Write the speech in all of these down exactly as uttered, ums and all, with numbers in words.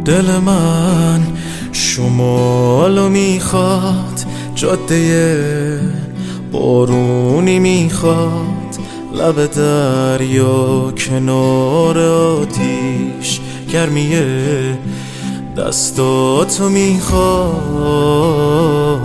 دل من شمالو میخواد، جاده بارونی میخواد، لب دریا کنار آتیش، گرمیه دستاتو میخواد.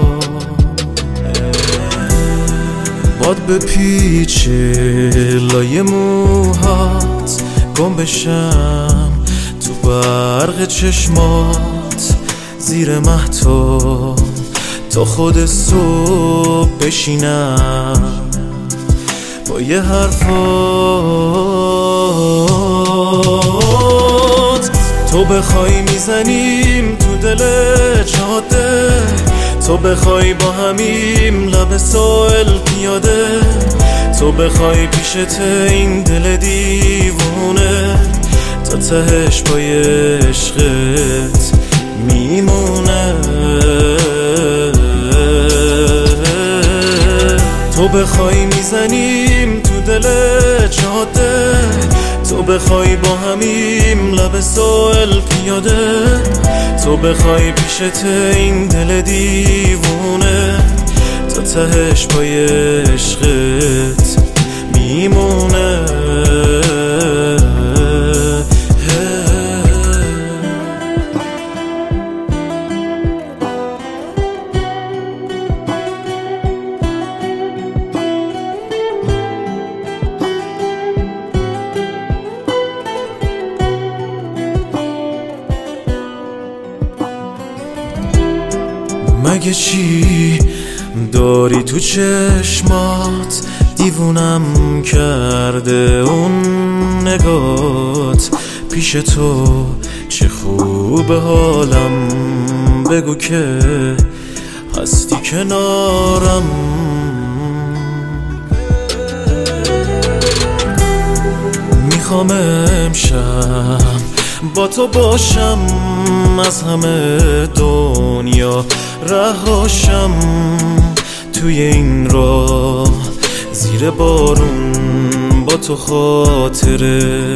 باد به پیچ لای موهات، گم بشم تو برق چشمات، زیر مهتاب تا خود صبح بشینم با یه حرفات. تو بخوای میزنیم تو دل جاده، تو بخوای با همیم لب ساحل پیاده، تو بخوای پیشت این دل دیوونه تا تهش پای عشقت میمونه. تو بخوای میزنیم تو دل جاده، تو بخوای با همیم لب ساحل پیاده، تو بخوای پیشت این دل دیوونه تا تهش پای عشقت میمونه. مگه چی داری تو چشمات، دیوونم کرده اون نگات، پیش تو چه خوب حالم، بگو که هستی کنارم. میخوام امشب با تو باشم، از همه دنیا رهاشم، توی این راه زیر بارون با تو خاطره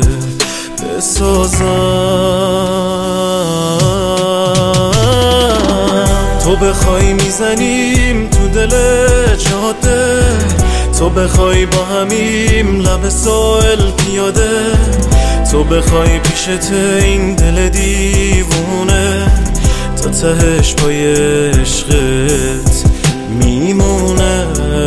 بسازم. تو بخوای میزنیم تو دل جاده، تو بخوای با همیم لب ساحل پیاده، تو بخوای پیشت این دل دیوونه تا تهش پای عشقت میمونه.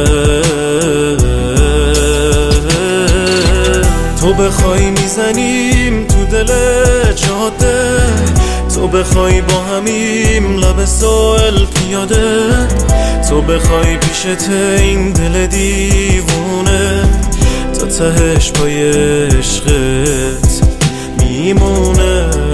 تو بخوای میزنیم تو دل جاده، تو بخوای با همیم لب ساحل پیاده، تو بخوای پیشت این دل دیوونه تا تهش پای عشقت میمونه.